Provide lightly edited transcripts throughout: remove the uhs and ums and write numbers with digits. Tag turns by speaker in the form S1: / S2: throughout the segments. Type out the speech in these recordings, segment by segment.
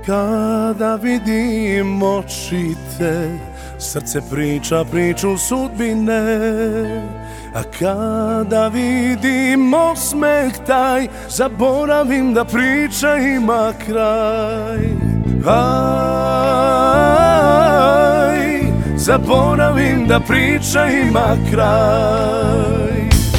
S1: Kada vidim oči te, srce priča priču sudbine. A kada vidim osmeh taj, zaboravim da priča ima kraj. Aj, zaboravim da priča ima kraj.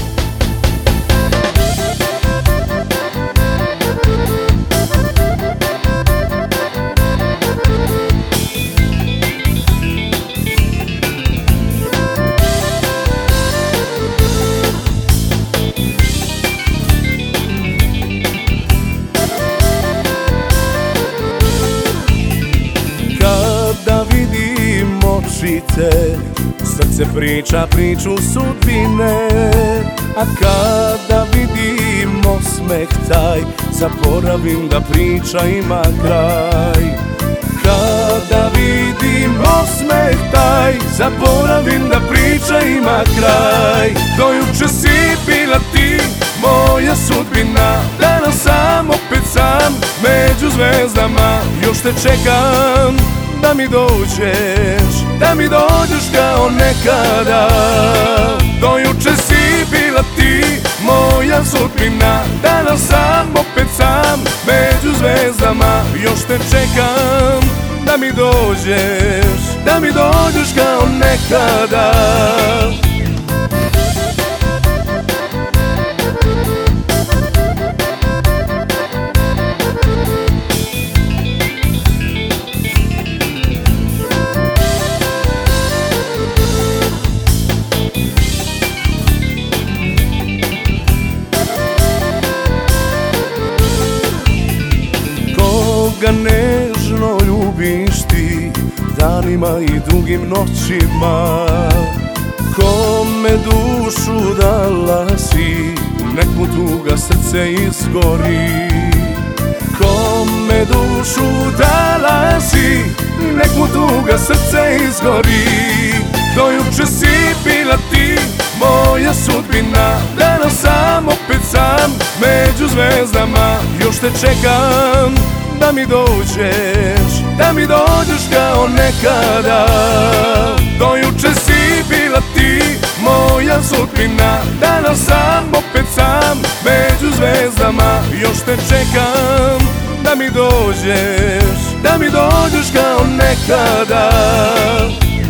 S1: Kada vidim oči te, srce priča priču sudbine. A kada vidim osmeh taj, zaboravim da priča ima kraj. Kada vidim osmeh taj, zaboravim da priča ima kraj. Do juče si bila ti, moja sudbina, danas sam opet sam među zvezdama. Još te čekam da mi dođeš, da mi dođeš kao nekada. Do juče si bila ti, moja sudbina, danas sam opet sam među zvezdama. Još te čekam da mi dođeš, da mi dođeš kao nekada. Koga nežno ljubiš ti, danima i dugim noćima. Kome dušu dala si, nek mu tuga srce izgori. Kome dušu dala si, nek mu tuga srce izgori. Do juče si bila ti, moja sudbina, danas sam opet sam među zvezdama. Još te čekam da mi dođeš, da mi dođeš kao nekada. Do juče si bila ti, moja sudbina, danas sam opet sam među zvezdama. Još te čekam da mi dođeš, da mi dođeš kao nekada.